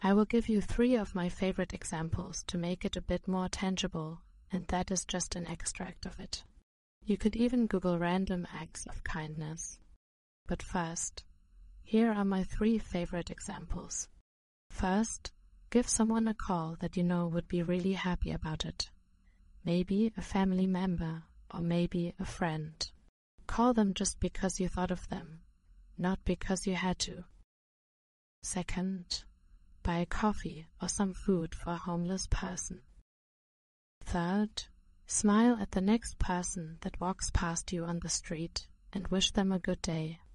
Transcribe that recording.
I will give you 3 of my favorite examples to make it a bit more tangible, and that is just an extract of it. You could even Google random acts of kindness. But first, here are my 3 favorite examples. First, give someone a call that you know would be really happy about it. Maybe a family member, or maybe a friend. Call them just because you thought of them, not because you had to. Second, buy a coffee or some food for a homeless person. Third, smile at the next person that walks past you on the street and wish them a good day.